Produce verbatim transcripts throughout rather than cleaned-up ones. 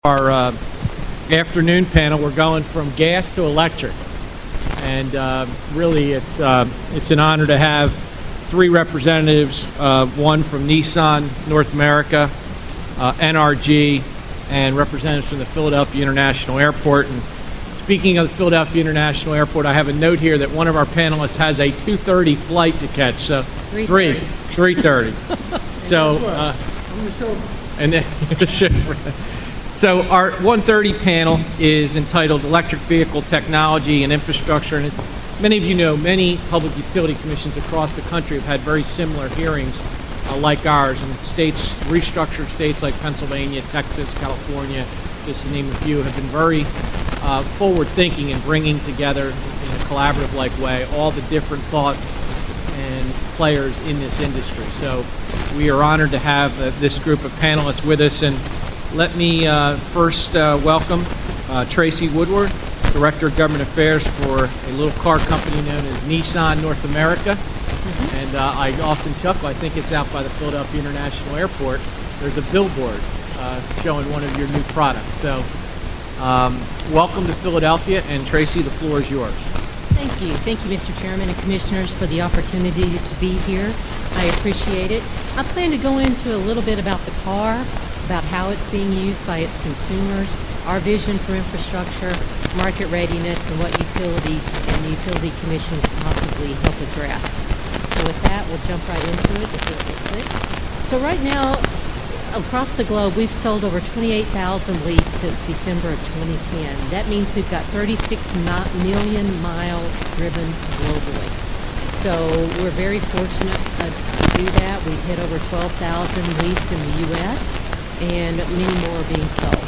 Our uh, afternoon panel, we're going from gas to electric, and uh, really it's uh, it's an honor to have three representatives, uh, one from Nissan North America, uh, N R G, and representatives from the Philadelphia International Airport. And speaking of the Philadelphia International Airport, I have a note here that one of our panelists has a two thirty flight to catch, so three, three thirty. So, uh, and then So our one thirty panel is entitled Electric Vehicle Technology and Infrastructure. And as many of you know, many public utility commissions across the country have had very similar hearings uh, like ours. And states, restructured states like Pennsylvania, Texas, California, just to name a few, have been very uh, forward-thinking in bringing together in a collaborative-like way all the different thoughts and players in this industry. So we are honored to have uh, this group of panelists with us. And let me uh, first uh, welcome uh, Tracy Woodward, Director of Government Affairs for a little car company known as Nissan North America. Mm-hmm. And uh, I often chuckle, I think it's out by the Philadelphia International Airport. There's a billboard uh, showing one of your new products. So um, welcome to Philadelphia, and Tracy, the floor is yours. Thank you. Thank you, Mister Chairman and Commissioners, for the opportunity to be here. I appreciate it. I plan to go into a little bit about the car, about how it's being used by its consumers, our vision for infrastructure, market readiness, and what utilities and the Utility Commission can possibly help address. So with that, we'll jump right into it. If it will click. So right now, across the globe, we've sold over twenty-eight thousand Leafs since December of twenty ten. That means we've got thirty-six million miles driven globally. So we're very fortunate uh, to do that. We've hit over twelve thousand Leafs in the U S, and many more are being sold.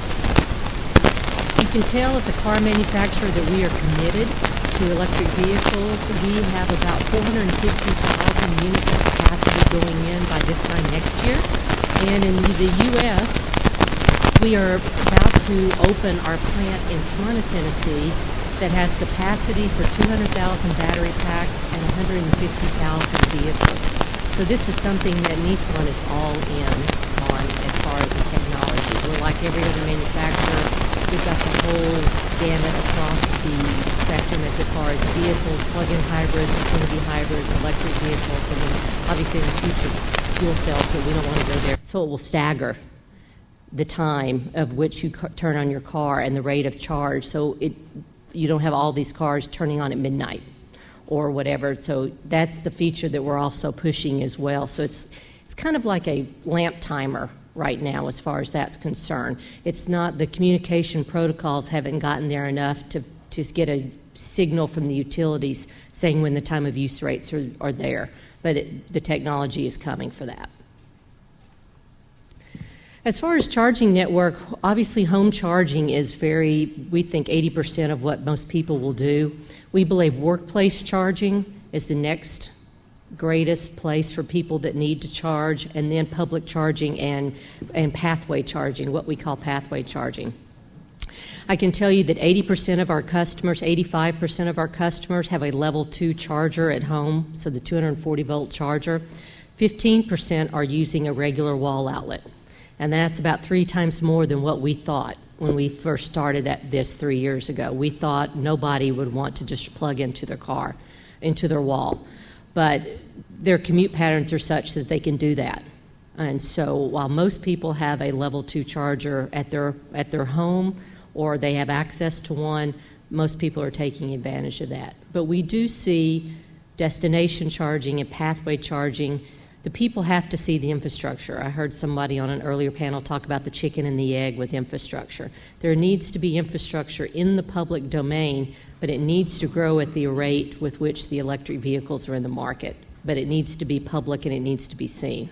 You can tell as a car manufacturer that we are committed to electric vehicles. We have about four hundred fifty thousand units of capacity going in by this time next year. And in the U S, we are about to open our plant in Smyrna, Tennessee, that has capacity for two hundred thousand battery packs and one hundred fifty thousand vehicles. So this is something that Nissan is all in on as far as the technology. We're like every other manufacturer. We've got the whole gamut across the spectrum as far as vehicles, plug-in hybrids, Infinity hybrids, electric vehicles, and then obviously in the future fuel cells, but we don't want to go there. So it will stagger the time of which you ca- turn on your car and the rate of charge. So it you don't have all these cars turning on at midnight or whatever. So that's the feature that we're also pushing as well. So it's it's kind of like a lamp timer right now as far as that's concerned. It's not, the communication protocols haven't gotten there enough to, to get a signal from the utilities saying when the time of use rates are, are there. But it, the technology is coming for that. As far as charging network, obviously home charging is very, we think eighty percent of what most people will do. We believe workplace charging is the next greatest place for people that need to charge, and then public charging and, and pathway charging, what we call pathway charging. I can tell you that eighty percent of our customers, eighty-five percent of our customers have a level two charger at home, so the two hundred forty volt charger. fifteen percent are using a regular wall outlet, and that's about three times more than what we thought when we first started at this three years ago. We thought nobody would want to just plug into their car, into their wall. But their commute patterns are such that they can do that. And so while most people have a level two charger at their at their home or they have access to one, most people are taking advantage of that. But we do see destination charging and pathway charging. The people have to see the infrastructure. I heard somebody on an earlier panel talk about the chicken and the egg with infrastructure. There needs to be infrastructure in the public domain, but it needs to grow at the rate with which the electric vehicles are in the market. But it needs to be public and it needs to be seen.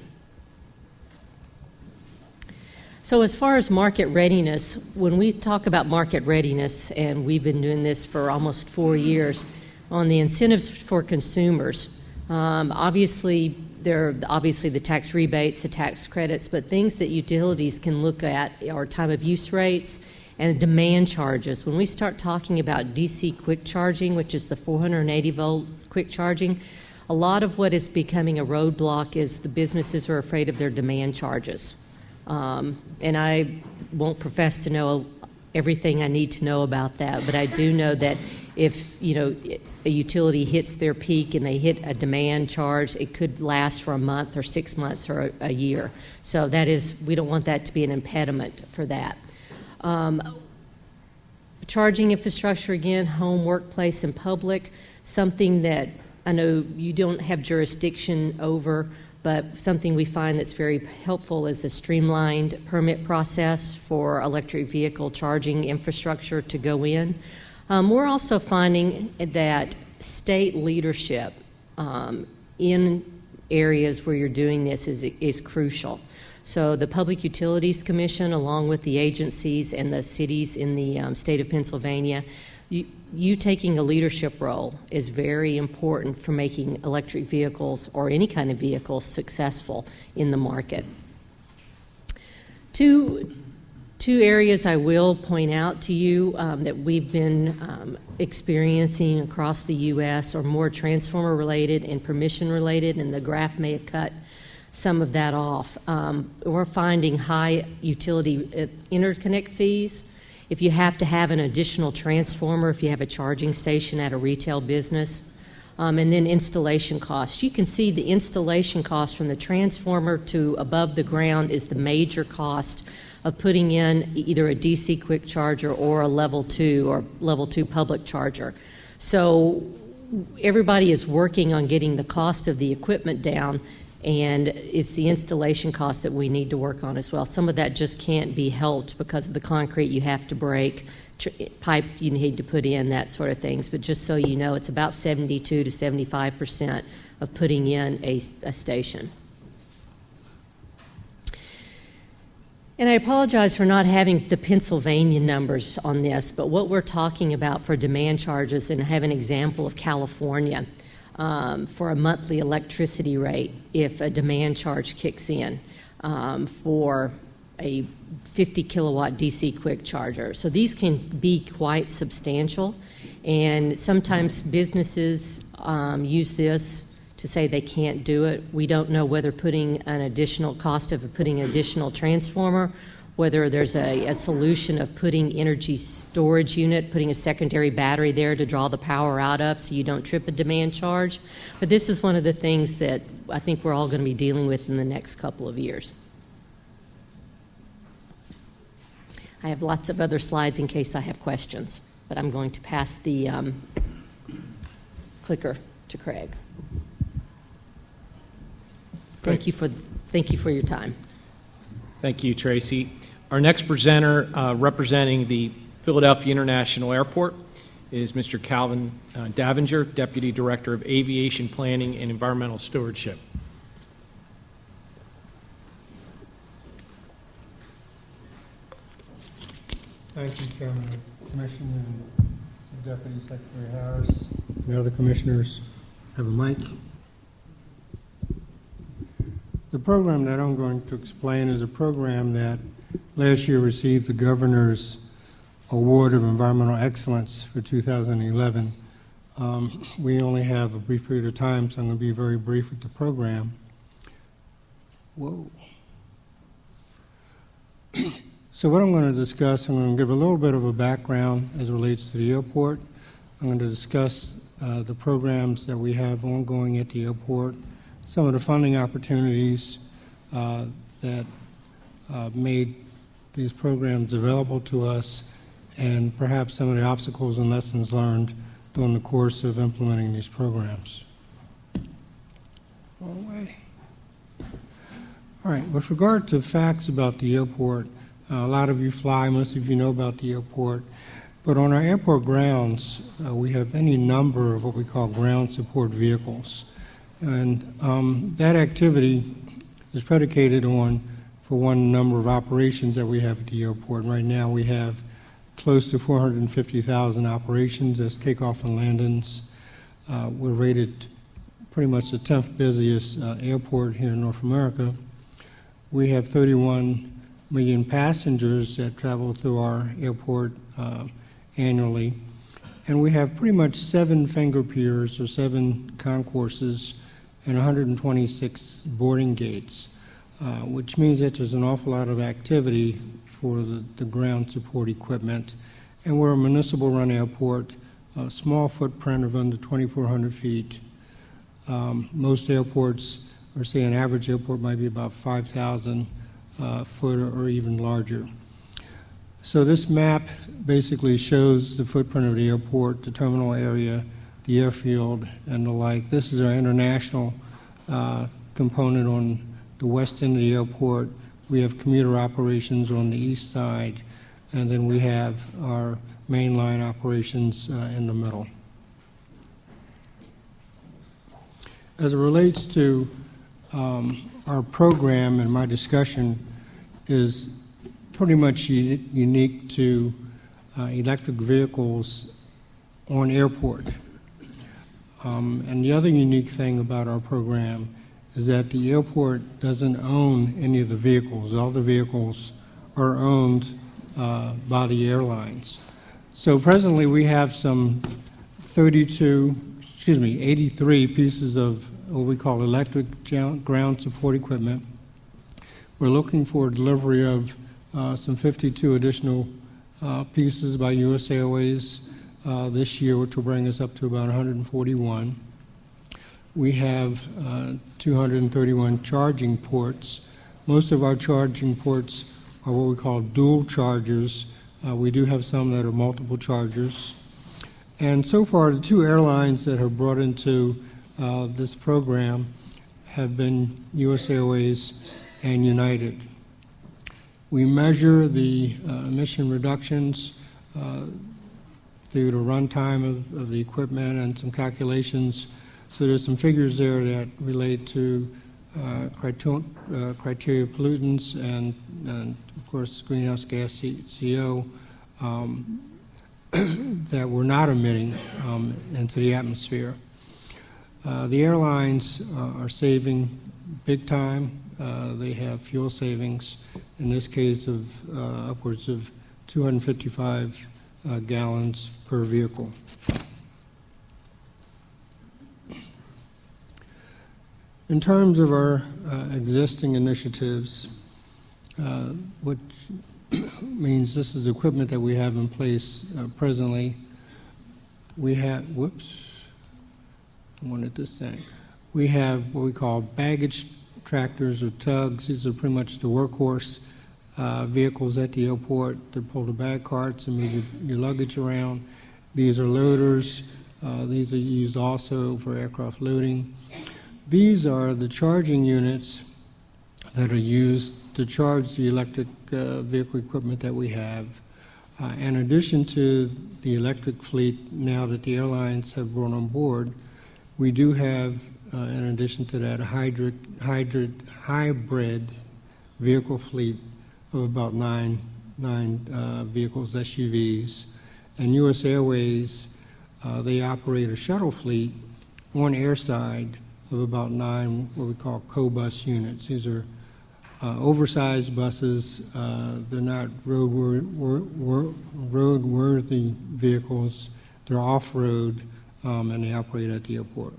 So as far as market readiness, when we talk about market readiness, and we've been doing this for almost four years, on the incentives for consumers, um, obviously there are obviously the tax rebates, the tax credits, but things that utilities can look at are time of use rates and demand charges. When we start talking about D C quick charging, which is the four hundred eighty volt quick charging, a lot of what is becoming a roadblock is the businesses are afraid of their demand charges. Um, and I won't profess to know everything I need to know about that, but I do know that if, you know, a utility hits their peak and they hit a demand charge, it could last for a month or six months or a, a year. So that is, we don't want that to be an impediment for that. Um, charging infrastructure, again, home, workplace, and public, something that I know you don't have jurisdiction over, but something we find that's very helpful is a streamlined permit process for electric vehicle charging infrastructure to go in. Um, we're also finding that state leadership um, in areas where you're doing this is, is crucial. So the Public Utilities Commission, along with the agencies and the cities in the um, state of Pennsylvania, you, you taking a leadership role is very important for making electric vehicles or any kind of vehicles successful in the market. Two, two areas I will point out to you um, that we've been um, experiencing across the U S are more transformer related and permission related, and the graph may have cut some of that off. Um, we're finding high utility interconnect fees. If you have to have an additional transformer, if you have a charging station at a retail business, um, and then installation costs. You can see the installation cost from the transformer to above the ground is the major cost of putting in either a D C quick charger or a level two or level two public charger. So everybody is working on getting the cost of the equipment down, and it's the installation cost that we need to work on as well. Some of that just can't be helped because of the concrete you have to break, tr- pipe you need to put in, that sort of things. But just so you know, it's about seventy-two to seventy-five percent of putting in a, a station. And I apologize for not having the Pennsylvania numbers on this, but what we're talking about for demand charges, and I have an example of California. Um, for a monthly electricity rate if a demand charge kicks in um, for a fifty kilowatt D C quick charger. So these can be quite substantial, and sometimes businesses um, use this to say they can't do it. We don't know whether putting an additional cost of putting an additional transformer, whether there's a, a solution of putting energy storage unit, putting a secondary battery there to draw the power out of so you don't trip a demand charge. But this is one of the things that I think we're all going to be dealing with in the next couple of years. I have lots of other slides in case I have questions, but I'm going to pass the um, clicker to Craig. Thank you for, thank you for your time. Thank you, Tracy. Our next presenter uh, representing the Philadelphia International Airport is Mister Calvin uh, Davinger, Deputy Director of Aviation Planning and Environmental Stewardship. Thank you, Chairman of the Commission and Deputy Secretary Harris. The other commissioners have a mic. The program that I'm going to explain is a program that last year received the Governor's Award of Environmental Excellence for two thousand eleven. Um, we only have a brief period of time, so I'm going to be very brief with the program. Whoa. So what I'm going to discuss, I'm going to give a little bit of a background as it relates to the airport. I'm going to discuss uh, the programs that we have ongoing at the airport, some of the funding opportunities uh, that uh, made these programs available to us, and perhaps some of the obstacles and lessons learned during the course of implementing these programs. Wrong way. All right, with regard to facts about the airport, uh, a lot of you fly, most of you know about the airport, but on our airport grounds, uh, we have any number of what we call ground support vehicles. And um, that activity is predicated on, for one, number of operations that we have at the airport. Right now we have close to four hundred fifty thousand operations as takeoff and landings. Uh, we're rated pretty much the tenth busiest uh, airport here in North America. We have thirty-one million passengers that travel through our airport uh, annually. And we have pretty much seven finger piers or seven concourses and one hundred twenty-six boarding gates. uh, which means that there's an awful lot of activity for the, the ground support equipment. And we're a municipal-run airport, a small footprint of under twenty-four hundred feet. Um, most airports, or say an average airport, might be about five thousand uh, foot or, or even larger. So this map basically shows the footprint of the airport, the terminal area, the airfield, and the like. This is our international uh, component on the west end of the airport. We have commuter operations on the east side, and then we have our mainline operations uh, in the middle. As it relates to um, our program, and my discussion is pretty much u- unique to uh, electric vehicles on airport. Um, and the other unique thing about our program is that the airport doesn't own any of the vehicles. All the vehicles are owned uh, by the airlines. So presently we have some thirty-two, excuse me, eighty-three pieces of what we call electric ground support equipment. We're looking for delivery of uh, some fifty-two additional uh, pieces by U S Airways uh, this year, which will bring us up to about one hundred forty-one. We have uh, two hundred thirty-one charging ports. Most of our charging ports are what we call dual chargers. Uh, we do have some that are multiple chargers. And so far, the two airlines that have brought into uh, this program have been U S Airways and United. We measure the uh, emission reductions uh, through the runtime of, of the equipment and some calculations. So there's some figures there that relate to uh, criteria, uh, criteria pollutants and, and, of course, greenhouse gas C O um, that we're not emitting um, into the atmosphere. Uh, the airlines uh, are saving big time. Uh, they have fuel savings, in this case of uh, upwards of two hundred fifty-five uh, gallons per vehicle. In terms of our uh, existing initiatives, uh, which means this is equipment that we have in place uh, presently, we have, whoops, I wanted this thing. We have what we call baggage tractors or tugs. These are pretty much the workhorse uh, vehicles at the airport that pull the bag carts and move your, your luggage around. These are loaders. Uh, these are used also for aircraft loading. These are the charging units that are used to charge the electric uh, vehicle equipment that we have. Uh, in addition to the electric fleet now that the airlines have brought on board, we do have, uh, in addition to that, a hybrid, hybrid, hybrid vehicle fleet of about nine, nine uh, vehicles, S U Vs. And U S Airways, uh, they operate a shuttle fleet on airside of about nine what we call co-bus units. These are uh, oversized buses. Uh, they're not roadworthy road vehicles. They're off-road, um, and they operate at the airport.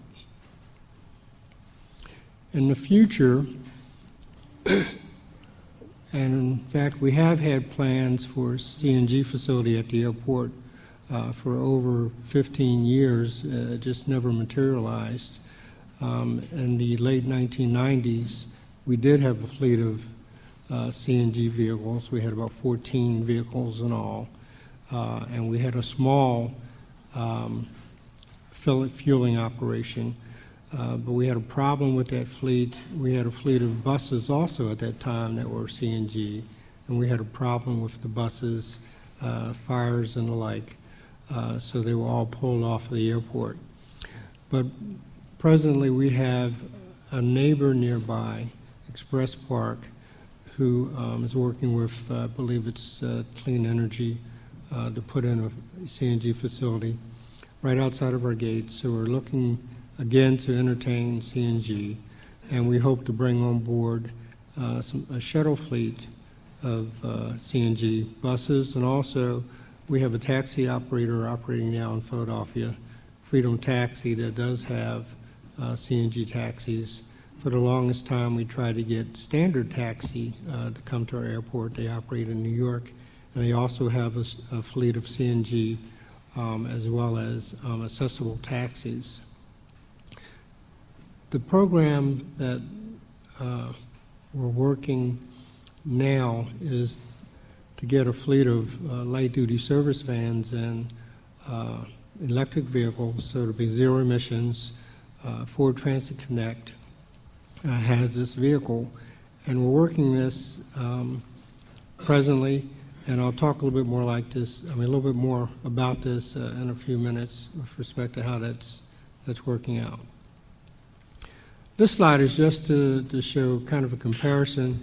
In the future, and in fact we have had plans for a C N G facility at the airport uh, for over fifteen years, uh, it just never materialized. Um, in the late nineteen nineties, we did have a fleet of uh, C N G vehicles. We had about fourteen vehicles in all, uh, and we had a small um, fueling operation. Uh, but we had a problem with that fleet. We had a fleet of buses also at that time that were C N G, and we had a problem with the buses, uh, fires and the like. Uh, so they were all pulled off of the airport. But presently, we have a neighbor nearby, Express Park, who um, is working with, uh, I believe it's uh, Clean Energy, uh, to put in a C N G facility right outside of our gates. So we're looking, again, to entertain C N G, and we hope to bring on board uh, some, a shuttle fleet of uh, C N G buses, and also we have a taxi operator operating now in Philadelphia, Freedom Taxi, that does have Uh, C N G taxis for the longest time, we tried to get Standard Taxi uh, to come to our airport. They operate in New York, and they also have a, a fleet of C N G um, as well as um, accessible taxis. The program that uh, we're working now is to get a fleet of uh, light-duty service vans and uh, electric vehicles, so it'll be zero emissions. Uh, Ford Transit Connect uh, has this vehicle, and we're working this um, presently, and I'll talk a little bit more like this, I mean a little bit more about this uh, in a few minutes with respect to how that's, that's working out. This slide is just to, to show kind of a comparison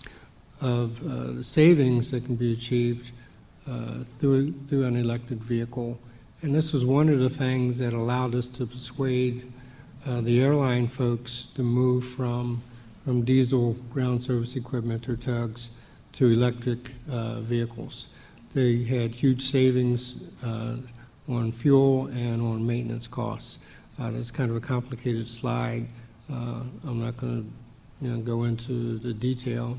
of uh, the savings that can be achieved uh, through, through an electric vehicle. And this was one of the things that allowed us to persuade uh, the airline folks to move from, from diesel ground service equipment or tugs to electric uh, vehicles. They had huge savings uh, on fuel and on maintenance costs. Uh, that's kind of a complicated slide. Uh, I'm not going to you know, go into the detail.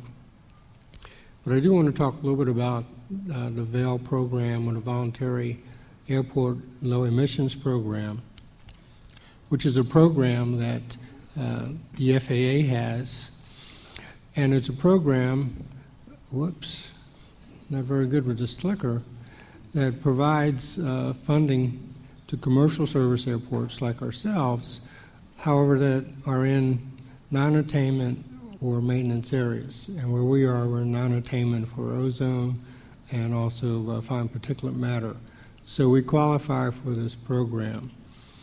But I do want to talk a little bit about uh, the VAIL program, or the Voluntary Airport Low Emissions Program, which is a program that uh, the F A A has. And it's a program, whoops, not very good with this clicker, that provides uh, funding to commercial service airports like ourselves, however, that are in non-attainment or maintenance areas. And where we are, we're in non-attainment for ozone and also uh, fine particulate matter. So we qualify for this program.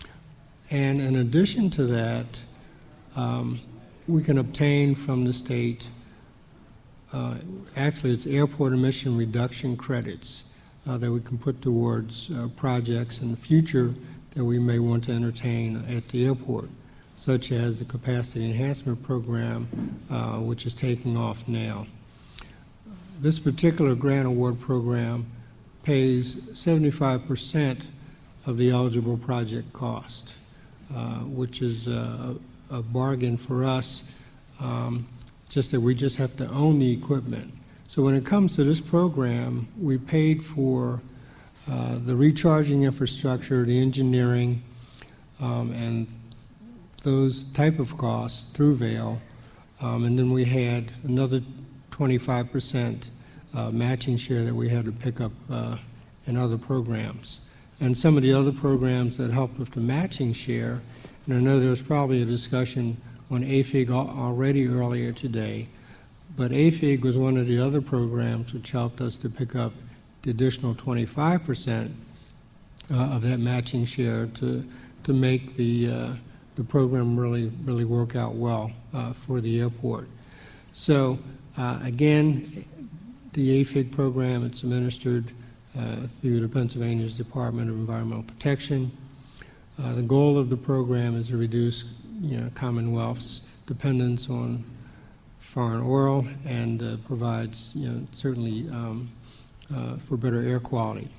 And in addition to that, um, we can obtain from the state, uh, actually it's airport emission reduction credits uh, that we can put towards uh, projects in the future that we may want to entertain at the airport, such as the Capacity Enhancement Program, uh, which is taking off now. This particular grant award program pays seventy-five percent of the eligible project cost, uh, which is a, a bargain for us, um, just that we just have to own the equipment. So when it comes to this program, we paid for uh, the recharging infrastructure, the engineering, um, and those type of costs through VAIL, um, and then we had another twenty-five percent uh, matching share that we had to pick up uh, in other programs. And some of the other programs that helped with the matching share, and I know there was probably a discussion on A F I G already earlier today, but A F I G was one of the other programs which helped us to pick up the additional twenty-five percent uh, of that matching share to, to make the uh, the program really, really work out well uh, for the airport. So uh, again, the A F I G program, it's administered uh, through the Pennsylvania's Department of Environmental Protection. Uh, the goal of the program is to reduce you know, Commonwealth's dependence on foreign oil and uh, provides you know, certainly um, uh, for better air quality.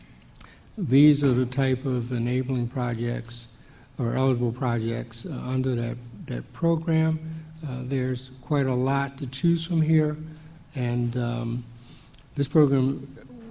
These are the type of enabling projects or eligible projects uh, under that, that program. Uh, there's quite a lot to choose from here, and um, this program,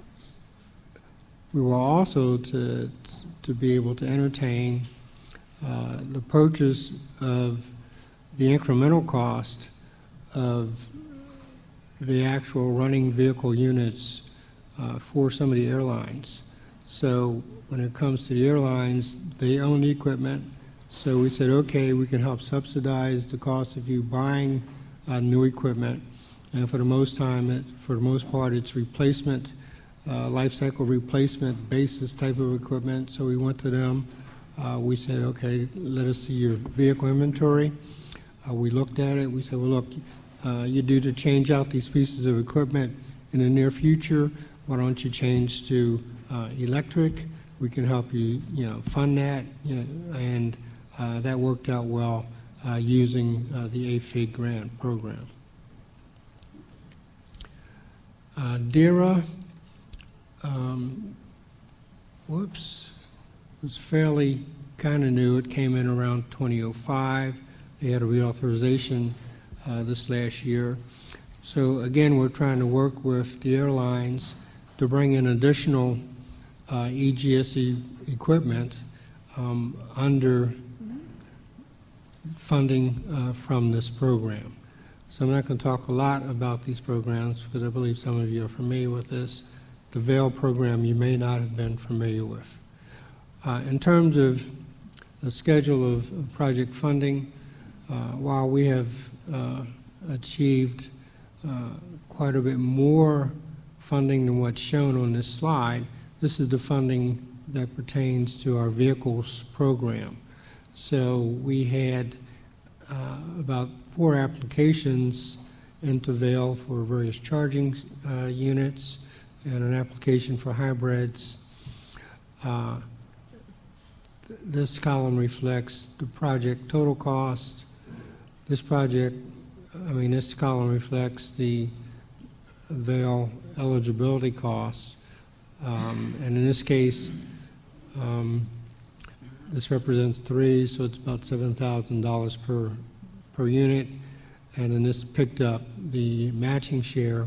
we were also to, to be able to entertain uh, the purchase of the incremental cost of the actual running vehicle units uh, for some of the airlines. So when it comes to the airlines, they own the equipment. So we said, okay, we can help subsidize the cost of you buying uh, new equipment. And for the most time, it, for the most part, it's replacement, uh, life cycle replacement basis type of equipment. So we went to them. Uh, we said, okay, let us see your vehicle inventory. Uh, we looked at it. We said, well, look, uh, you're due to change out these pieces of equipment in the near future. Why don't you change to uh, electric? We can help you, you know, fund that, you know, and uh, that worked out well uh, using uh, the A F I G grant program. Uh, D E R A, um, whoops, was fairly kind of new. It came in around twenty oh five. They had a reauthorization uh, this last year. So again, we're trying to work with the airlines to bring in additional uh, E G S E equipment um, under funding uh, from this program. So I'm not going to talk a lot about these programs because I believe some of you are familiar with this. The VAIL program you may not have been familiar with. Uh, in terms of the schedule of, of project funding, uh, while we have uh, achieved uh, quite a bit more funding than what's shown on this slide, this is the funding that pertains to our vehicles program. So we had uh, about four applications into VAIL for various charging uh, units and an application for hybrids. Uh, th this column reflects the project total cost. This project, I mean, this column reflects the VAIL eligibility costs. Um, and in this case, um, this represents three, so it's about seven thousand dollars per, per unit. And then this picked up the matching share.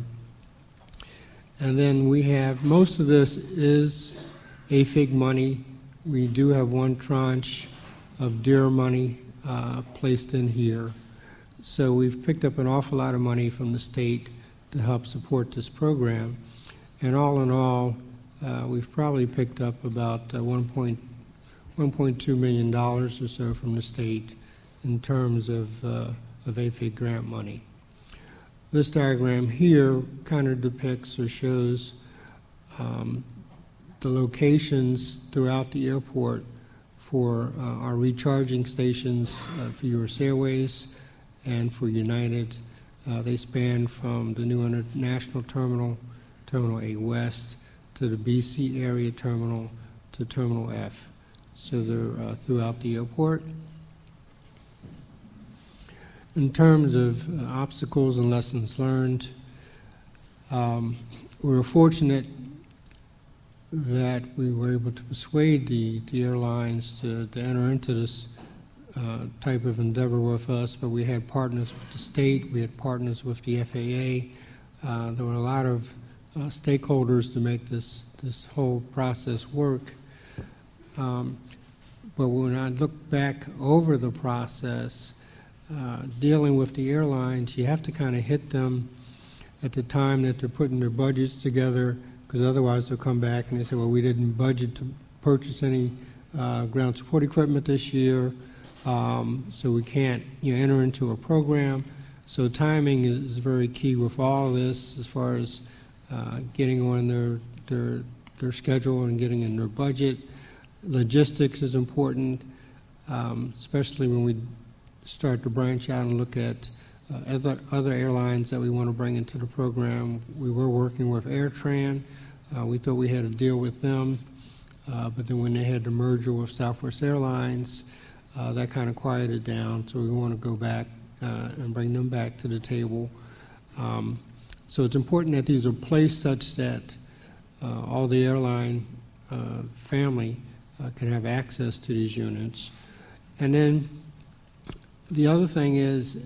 And then we have, most of this is A F I G money. We do have one tranche of D E R money uh, placed in here. So we've picked up an awful lot of money from the state to help support this program. And all in all, uh, we've probably picked up about uh, one point two million dollars or so from the state in terms of, uh, of A F I G grant money. This diagram here kind of depicts or shows um, the locations throughout the airport for uh, our recharging stations uh, for U S Airways and for United. Uh, they span from the new International Terminal, Terminal A West, to the B C area terminal, to Terminal F. So they're uh, throughout the airport. In terms of uh, obstacles and lessons learned, um, we were fortunate that we were able to persuade the, the airlines to, to enter into this uh, type of endeavor with us, but we had partners with the state, we had partners with the F A A. Uh, there were a lot of uh, stakeholders to make this, this whole process work. Um, but when I look back over the process, uh, dealing with the airlines, you have to kind of hit them at the time that they're putting their budgets together, because otherwise they'll come back and they say, well, we didn't budget to purchase any uh, ground support equipment this year, um, so we can't you know, enter into a program. So timing is very key with all of this as far as uh, getting on their, their, their schedule and getting in their budget. Logistics is important, um, especially when we start to branch out and look at uh, other, other airlines that we want to bring into the program. We were working with AirTran. Uh, we thought we had a deal with them, uh, but then when they had the merger with Southwest Airlines, uh, that kind of quieted down, so we want to go back uh, and bring them back to the table. Um, so it's important that these are placed such that uh, all the airline uh, family uh, can have access to these units. And then the other thing is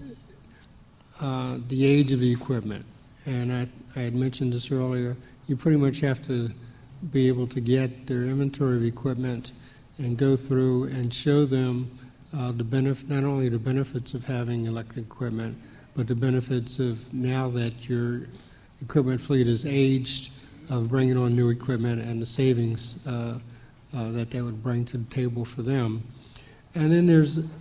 uh, the age of the equipment. And I, I had mentioned this earlier. You pretty much have to be able to get their inventory of equipment and go through and show them uh, the benefit, not only the benefits of having electric equipment, but the benefits of now that your equipment fleet is aged, of bringing on new equipment and the savings uh, uh, that that would bring to the table for them. And then there's an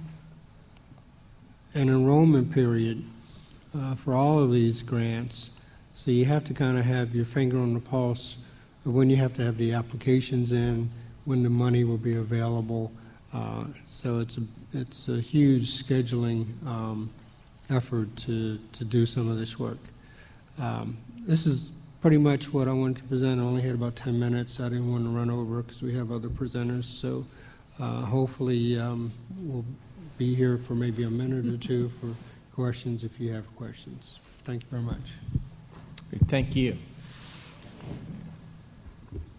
enrollment period uh, for all of these grants. So you have to kind of have your finger on the pulse of when you have to have the applications in, when the money will be available. Uh, so it's a, it's a huge scheduling um, effort to, to do some of this work. Um, this is pretty much what I wanted to present. I only had about ten minutes. I didn't want to run over because we have other presenters. So uh, hopefully um, we'll be here for maybe a minute or two for questions if you have questions. Thank you very much. Thank you.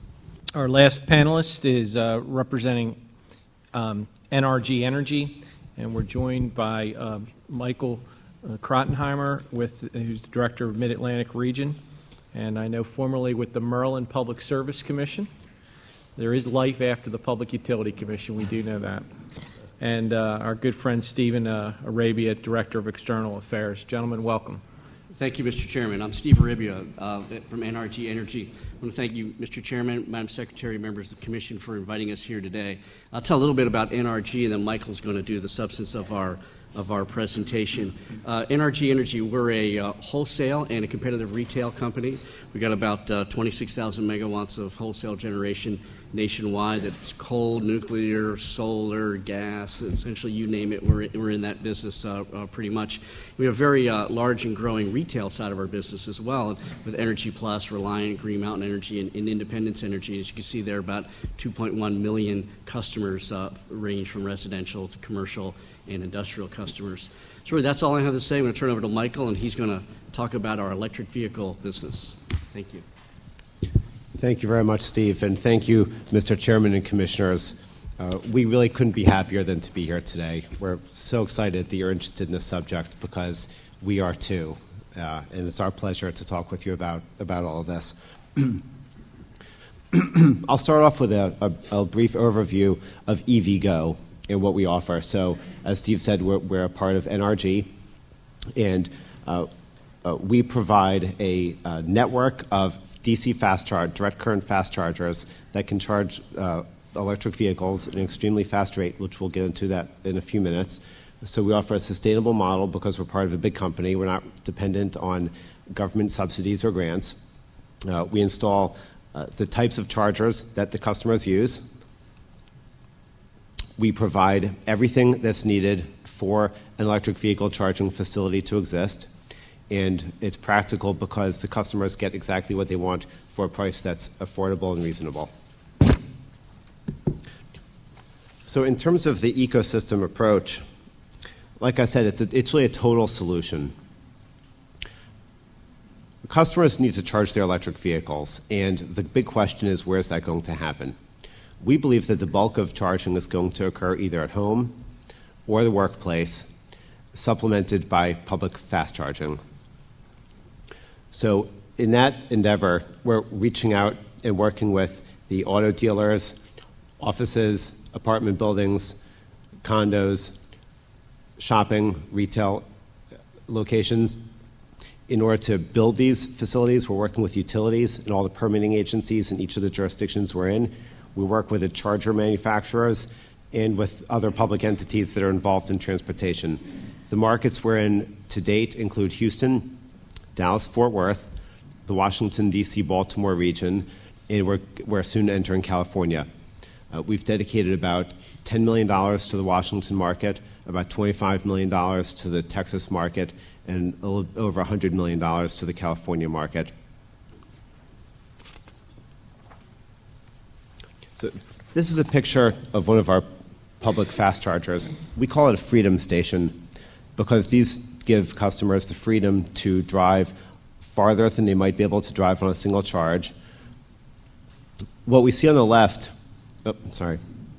Our last panelist is uh, representing um, N R G Energy, And we're joined by um, Michael uh, Krottenheimer, with, who's the Director of Mid-Atlantic Region, and I know formerly with the Maryland Public Service Commission. There is life after the Public Utility Commission, we do know that. And uh, our good friend Stephen uh, Arabia, Director of External Affairs. Gentlemen, welcome. Thank you, Mister Chairman. I'm Steve Arabia uh, from N R G Energy. I want to thank you, Mister Chairman, Madam Secretary, members of the Commission, for inviting us here today. I'll tell a little bit about N R G, and then Michael's going to do the substance of our of our presentation. Uh, N R G Energy, we're a uh, wholesale and a competitive retail company. We got about uh, twenty-six thousand megawatts of wholesale generation nationwide. That's coal, nuclear, solar, gas, essentially you name it, we're, we're in that business uh, uh, pretty much. We have a very uh, large and growing retail side of our business as well, with Energy Plus, Reliant, Green Mountain Energy, and, and Independence Energy. As you can see there, about two point one million customers uh, range from residential to commercial and industrial customers. So really, that's all I have to say. I'm going to turn it over to Michael, and he's going to talk about our electric vehicle business. Thank you. Thank you very much, Steve, and thank you, Mister Chairman and Commissioners. Uh, we really couldn't be happier than to be here today. We're so excited that you're interested in this subject, because we are too, uh, and it's our pleasure to talk with you about, about all of this. I'll start off with a, a, a brief overview of EVgo and what we offer. So, as Steve said, we're, we're a part of N R G, and uh, uh, we provide a, a network of D C fast charge, direct current fast chargers that can charge uh, electric vehicles at an extremely fast rate, which we'll get into that in a few minutes. So we offer a sustainable model because we're part of a big company. We're not dependent on government subsidies or grants. Uh, we install uh, the types of chargers that the customers use. We provide everything that's needed for an electric vehicle charging facility to exist. And it's practical because the customers get exactly what they want for a price that's affordable and reasonable. So in terms of the ecosystem approach, like I said, it's, a, it's really a total solution. Customers need to charge their electric vehicles, and the big question is, where is that going to happen? We believe that the bulk of charging is going to occur either at home or the workplace, supplemented by public fast charging. So in that endeavor, we're reaching out and working with the auto dealers, offices, apartment buildings, condos, shopping, retail locations. In order to build these facilities, we're working with utilities and all the permitting agencies in each of the jurisdictions we're in. We work with the charger manufacturers and with other public entities that are involved in transportation. The markets we're in to date include Houston, Dallas-Fort Worth, the Washington, D C, Baltimore region, and we're, we're soon entering California. Uh, we've dedicated about ten million dollars to the Washington market, about twenty-five million dollars to the Texas market, and a little over one hundred million dollars to the California market. So this is a picture of one of our public fast chargers. We call it a Freedom Station because these give customers the freedom to drive farther than they might be able to drive on a single charge. What we see on the left, oh, sorry.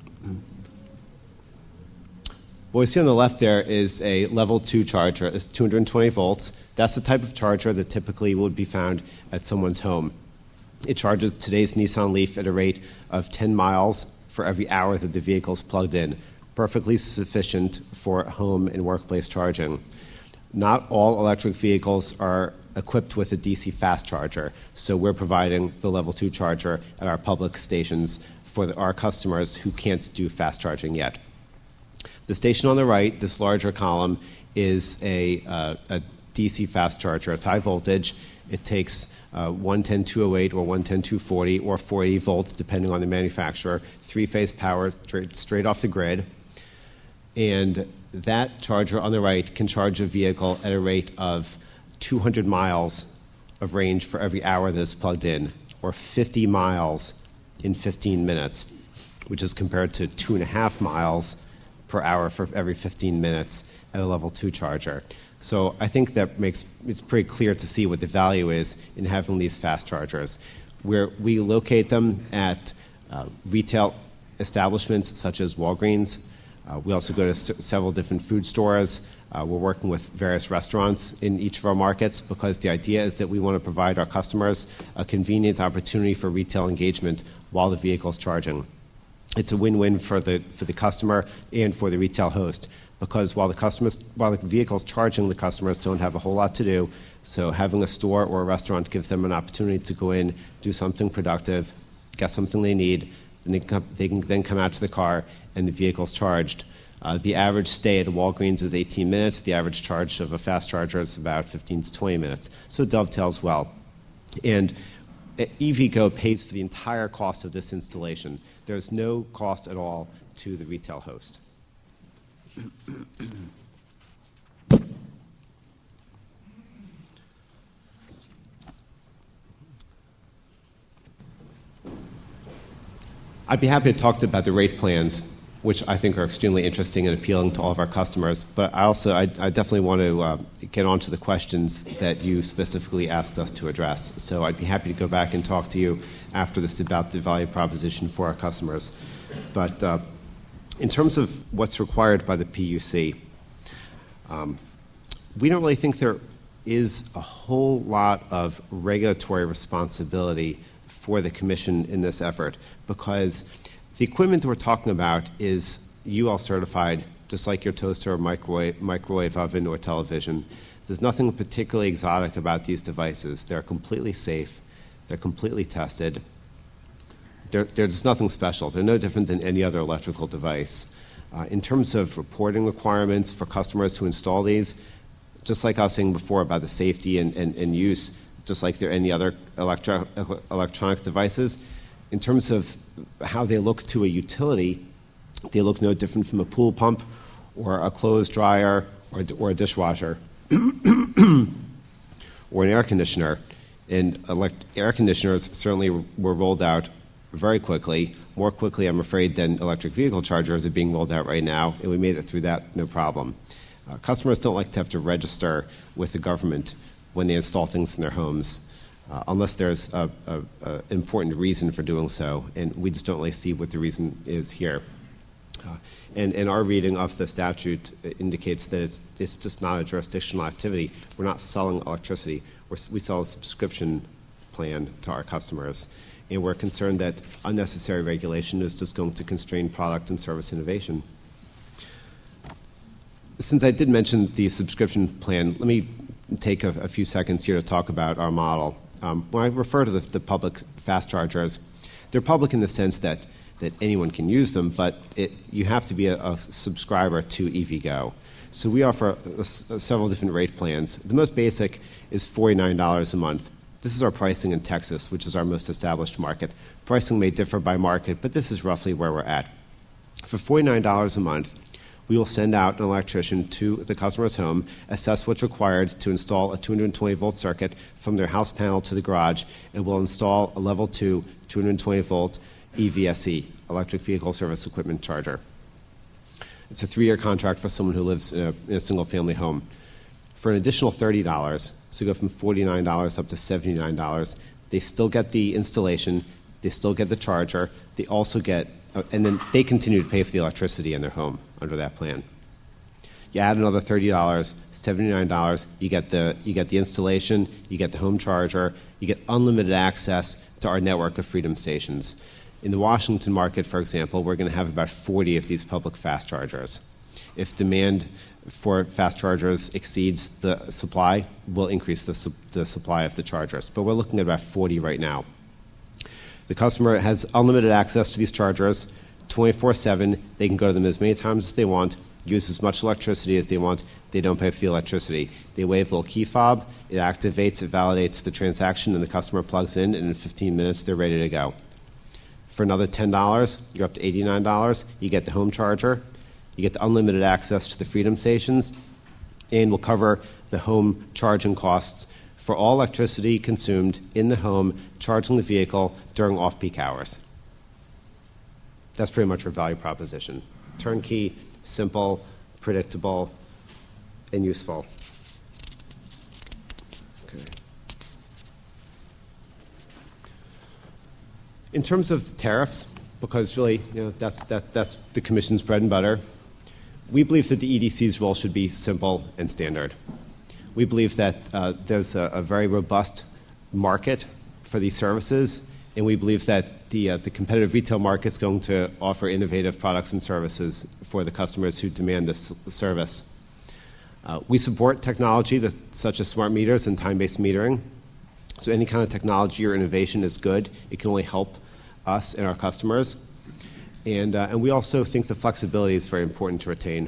What we see on the left there is a level two charger. It's two hundred twenty volts. That's the type of charger that typically would be found at someone's home. It charges today's Nissan Leaf at a rate of ten miles for every hour that the vehicle's plugged in, perfectly sufficient for home and workplace charging. Not all electric vehicles are equipped with a D C fast charger, so we're providing the level two charger at our public stations for the, our customers who can't do fast charging yet. The station on the right, this larger column, is a, uh, a D C fast charger. It's high voltage. It takes uh, one ten two oh eight or one ten two forty or four eighty volts, depending on the manufacturer, three-phase power straight, straight off the grid. And that charger on the right can charge a vehicle at a rate of two hundred miles of range for every hour that is plugged in, or fifty miles in fifteen minutes, which is compared to two and a half miles per hour for every fifteen minutes at a level two charger. So I think that makes it's pretty clear to see what the value is in having these fast chargers. Where we locate them at uh, retail establishments such as Walgreens, Uh, we also go to s- several different food stores. Uh, we're working with various restaurants in each of our markets because the idea is that we want to provide our customers a convenient opportunity for retail engagement while the vehicle is charging. It's a win-win for the for the customer and for the retail host because while the customers while the vehicle's charging, the customers don't have a whole lot to do. So having a store or a restaurant gives them an opportunity to go in, do something productive, get something they need, and they can come, they can then come out to the car and the vehicle's charged. Uh, the average stay at Walgreens is eighteen minutes. The average charge of a fast charger is about fifteen to twenty minutes. So it dovetails well. And EVgo pays for the entire cost of this installation. There's no cost at all to the retail host. I'd be happy to talk about the rate plans, which I think are extremely interesting and appealing to all of our customers. But I also, I, I definitely want to uh, get on to the questions that you specifically asked us to address. So I'd be happy to go back and talk to you after this about the value proposition for our customers. But uh, in terms of what's required by the P U C, um, we don't really think there is a whole lot of regulatory responsibility for the Commission in this effort because the equipment that we're talking about is U L certified, just like your toaster or microwave, microwave oven or television. There's nothing particularly exotic about these devices. They're completely safe. They're completely tested. They're, they're just nothing special. They're no different than any other electrical device. Uh, in terms of reporting requirements for customers who install these, just like I was saying before about the safety and, and, and use, just like there are any other electro, electronic devices, in terms of how they look to a utility, they look no different from a pool pump or a clothes dryer or, or a dishwasher or an air conditioner. And elect- air conditioners certainly were rolled out very quickly, more quickly, I'm afraid, than electric vehicle chargers are being rolled out right now, and we made it through that no problem. Uh, customers don't like to have to register with the government when they install things in their homes. Uh, unless there's an important reason for doing so, and we just don't really see what the reason is here. Uh, and, and our reading of the statute indicates that it's, it's just not a jurisdictional activity. We're not selling electricity. We're, we sell a subscription plan to our customers, and we're concerned that unnecessary regulation is just going to constrain product and service innovation. Since I did mention the subscription plan, let me take a, a few seconds here to talk about our model. Um, when I refer to the, the public fast chargers, they're public in the sense that, that anyone can use them, but it, you have to be a, a subscriber to EVgo. So we offer a, a, several different rate plans. The most basic is forty-nine dollars a month. This is our pricing in Texas, which is our most established market. Pricing may differ by market, but this is roughly where we're at. For forty-nine dollars a month, we will send out an electrician to the customer's home, assess what's required to install a two hundred twenty volt circuit from their house panel to the garage, and we'll install a level two, two hundred twenty volt E V S E, electric vehicle service equipment charger. It's a three-year contract for someone who lives in a, in a single-family home. For an additional thirty dollars, so go from forty-nine dollars up to seventy-nine dollars, they still get the installation, they still get the charger, they also get, uh, and then they continue to pay for the electricity in their home under that plan. You add another thirty dollars, seventy-nine dollars, you get the you get the installation, you get the home charger, you get unlimited access to our network of Freedom stations. In the Washington market, for example, we're going to have about forty of these public fast chargers. If demand for fast chargers exceeds the supply, we'll increase the, su- the supply of the chargers. But we're looking at about forty right now. The customer has unlimited access to these chargers twenty-four seven. They can go to them as many times as they want, use as much electricity as they want. They don't pay for the electricity. They wave a little key fob. It activates, it validates the transaction, and the customer plugs in, and in fifteen minutes, they're ready to go. For another ten dollars, you're up to eighty-nine dollars. You get the home charger. You get the unlimited access to the Freedom stations, and we'll cover the home charging costs for all electricity consumed in the home charging the vehicle during off-peak hours. That's pretty much our value proposition. Turnkey, simple, predictable, and useful. Okay. In terms of tariffs, because really, you know, that's, that, that's the Commission's bread and butter, we believe that the E D C's role should be simple and standard. We believe that uh, there's a, a very robust market for these services, and we believe that the, uh, the competitive retail market is going to offer innovative products and services for the customers who demand this service. Uh, we support technology that, such as smart meters and time-based metering. So any kind of technology or innovation is good. It can only help us and our customers. And, uh, and we also think the flexibility is very important to retain.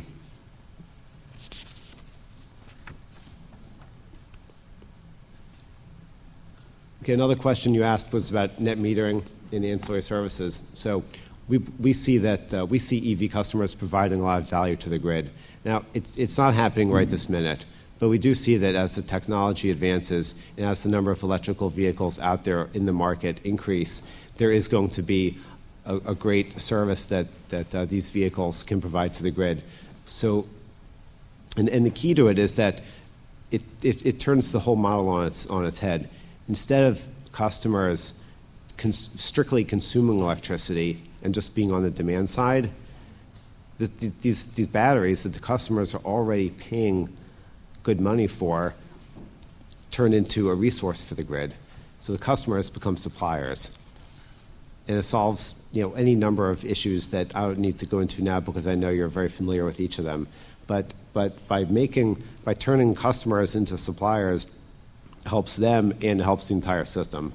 Okay, another question you asked was about net metering and ancillary services. So we, we see that uh, we see E V customers providing a lot of value to the grid. Now, it's, it's not happening right this minute, but we do see that as the technology advances and as the number of electrical vehicles out there in the market increase, there is going to be a, a great service that, that uh, these vehicles can provide to the grid. So, and, and the key to it is that it, it, it turns the whole model on its, on its head. Instead of customers cons- strictly consuming electricity and just being on the demand side, the, the, these, these batteries that the customers are already paying good money for turn into a resource for the grid. So the customers become suppliers. And it solves, you know, any number of issues that I don't need to go into now because I know you're very familiar with each of them. But, but by making, by turning customers into suppliers, helps them and helps the entire system.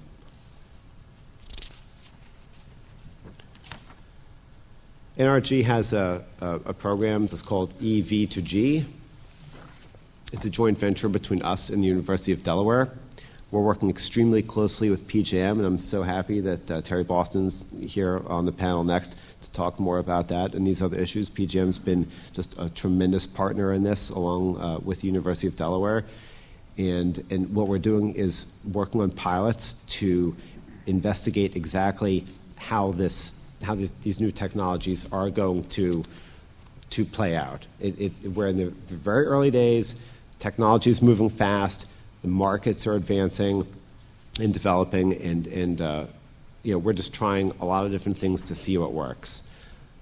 N R G has a, a, a program that's called E V to G. It's a joint venture between us and the University of Delaware. We're working extremely closely with P J M, and I'm so happy that uh, Terry Boston's here on the panel next to talk more about that and these other issues. P J M's been just a tremendous partner in this, along uh, with the University of Delaware. And, and what we're doing is working on pilots to investigate exactly how this, how this, these new technologies are going to, to play out. It, it, we're in the, the very early days. Technology is moving fast. The markets are advancing and developing, and, and uh, you know, we're just trying a lot of different things to see what works.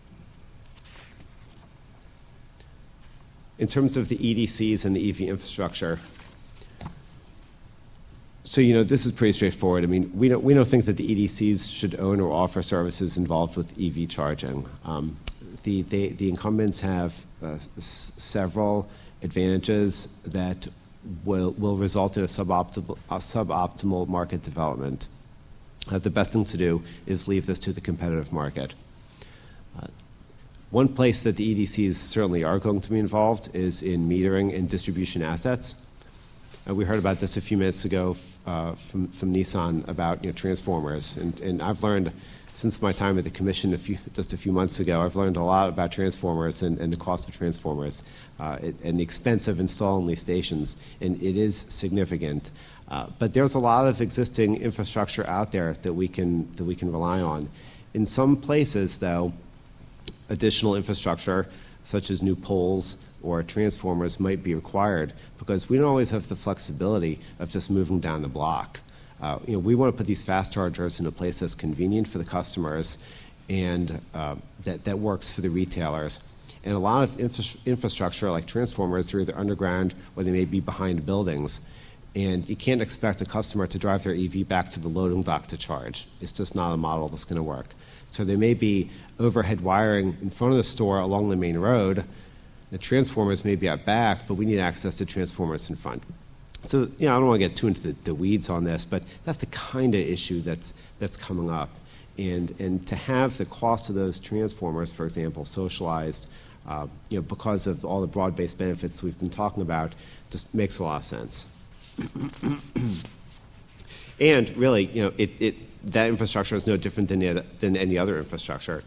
In terms of the E D Cs and the E V infrastructure, so, you know, this is pretty straightforward. I mean, we don't, we don't think that the E D Cs should own or offer services involved with E V charging. Um, the, they, the incumbents have uh, s- several advantages that will, will result in a suboptimal, a suboptimal market development. Uh, the best thing to do is leave this to the competitive market. Uh, one place that the E D Cs certainly are going to be involved is in metering and distribution assets. Uh, we heard about this a few minutes ago uh, from, from Nissan about, you know, transformers, and, and I've learned since my time at the commission a few, just a few months ago, I've learned a lot about transformers and, and the cost of transformers uh, it, and the expense of installing these stations, and it is significant. Uh, but there's a lot of existing infrastructure out there that we can that we can rely on. In some places, though, additional infrastructure, such as new poles or transformers, might be required because we don't always have the flexibility of just moving down the block. Uh, you know, we want to put these fast chargers in a place that's convenient for the customers and uh, that, that works for the retailers. And a lot of infra- infrastructure, like transformers, are either underground or they may be behind buildings. And you can't expect a customer to drive their E V back to the loading dock to charge. It's just not a model that's going to work. So there may be overhead wiring in front of the store along the main road. The transformers may be out back, but we need access to transformers in front. So, you know, I don't want to get too into the, the weeds on this, but that's the kind of issue that's that's coming up. And and to have the cost of those transformers, for example, socialized, uh, you know, because of all the broad-based benefits we've been talking about, just makes a lot of sense. And really, you know, it, it that infrastructure is no different than, the, than any other infrastructure.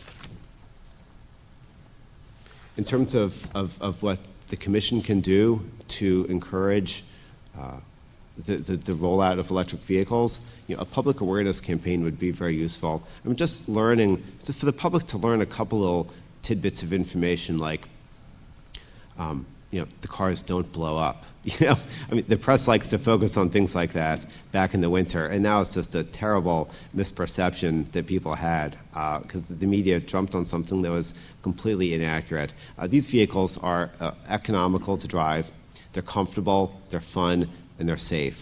In terms of, of, of what the Commission can do to encourage uh, the, the, the rollout of electric vehicles, you know, a public awareness campaign would be very useful. I'm just learning, just for the public to learn a couple little tidbits of information, like um, you know, the cars don't blow up. You know, I mean, the press likes to focus on things like that back in the winter, and now it's just a terrible misperception that people had because uh, the media jumped on something that was completely inaccurate. Uh, these vehicles are uh, economical to drive, they're comfortable, they're fun, and they're safe.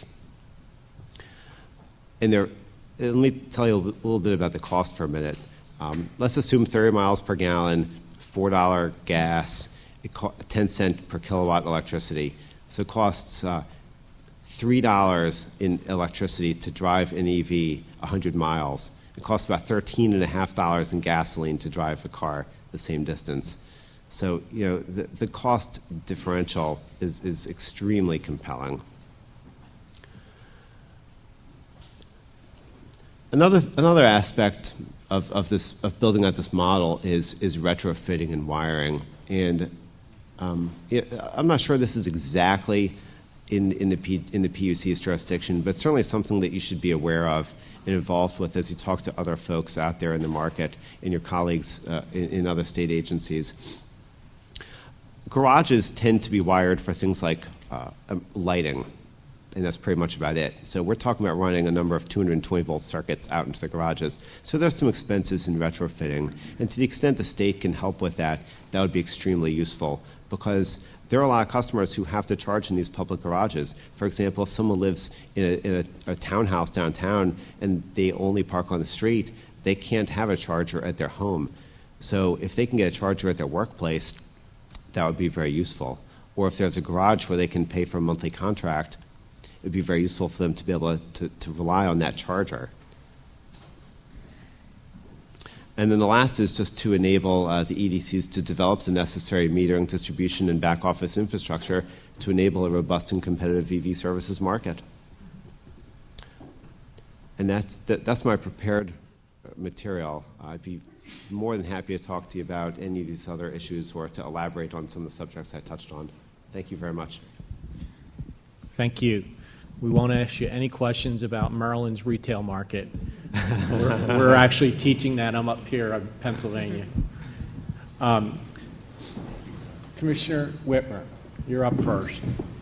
And they're, let me tell you a little bit about the cost for a minute. Um, let's assume thirty miles per gallon, four dollars gas, it co- ten cents per kilowatt electricity. So it costs uh, three dollars in electricity to drive an E V one hundred miles. It costs about thirteen point five dollars in gasoline to drive a car the same distance. So, you know, the, the cost differential is, is extremely compelling. Another, another aspect of, of, this, of building out this model is, is retrofitting and wiring. And Um, it, I'm not sure this is exactly in, in, the P, in the P U C's jurisdiction, but certainly something that you should be aware of and involved with as you talk to other folks out there in the market and your colleagues uh, in, in other state agencies. Garages tend to be wired for things like uh, um, lighting, and that's pretty much about it. So we're talking about running a number of two hundred twenty volt circuits out into the garages. So there's some expenses in retrofitting, and to the extent the state can help with that, that would be extremely useful, because there are a lot of customers who have to charge in these public garages. For example, if someone lives in a, in a, a townhouse downtown and they only park on the street, they can't have a charger at their home. So if they can get a charger at their workplace, that would be very useful. Or if there's a garage where they can pay for a monthly contract, it would be very useful for them to be able to, to rely on that charger. And then the last is just to enable uh, the E D Cs to develop the necessary metering, distribution, and back office infrastructure to enable a robust and competitive E V services market. And that's, that, that's my prepared material. I'd be more than happy to talk to you about any of these other issues or to elaborate on some of the subjects I touched on. Thank you very much. Thank you. We won't ask you any questions about Maryland's retail market. we're, we're actually teaching that. I'm up here in Pennsylvania. Um, Commissioner Whitmer, you're up first.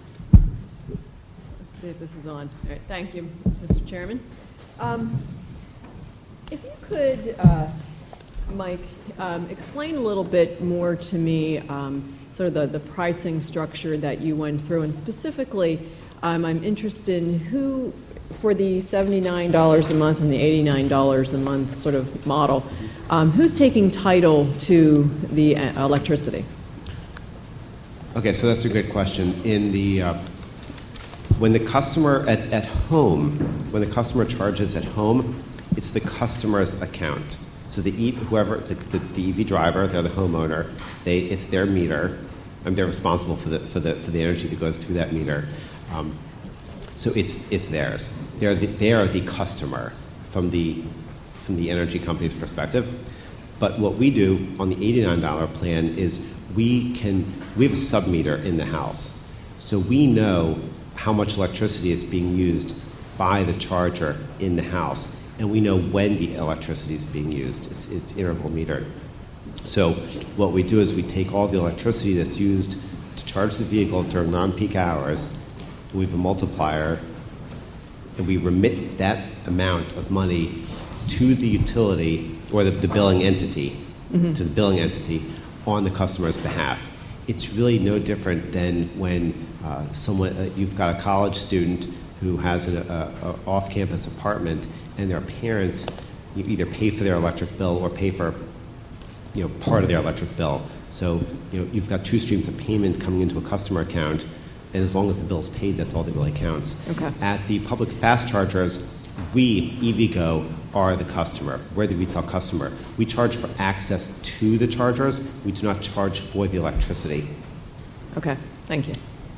Let's see if this is on. All right, thank you, Mister Chairman. Um, if you could, uh, Mike, um, explain a little bit more to me um, sort of the, the pricing structure that you went through, and specifically, um, I'm interested in who, for the seventy-nine dollars a month and the eighty-nine dollars a month sort of model, um, who's taking title to the uh, electricity? Okay, so that's a good question. In the uh, when the customer at, at home, when the customer charges at home, it's the customer's account. So the e, whoever the, the, the E V driver, they're the homeowner. They it's their meter, and they're responsible for the for the for the energy that goes through that meter. Um, so it's it's theirs. They're the, they are the customer from the from the energy company's perspective. But what we do on the eighty-nine dollar plan is we can we have a sub-meter in the house, so we know how much electricity is being used by the charger in the house, and we know when the electricity is being used. It's, it's interval metered. So what we do is we take all the electricity that's used to charge the vehicle during non-peak hours, and we have a multiplier, and we remit that amount of money to the utility or the, the billing entity, mm-hmm. to the billing entity on the customer's behalf. It's really no different than when uh, someone uh, you've got a college student who has an a, a off-campus apartment, and their parents you either pay for their electric bill or pay for you know part of their electric bill. So you know you've got two streams of payment coming into a customer account, and as long as the bill's paid, that's all that really counts. Okay. At the public fast chargers, we, EVgo, are the customer. We're the retail customer. We charge for access to the chargers. We do not charge for the electricity. Okay, thank you.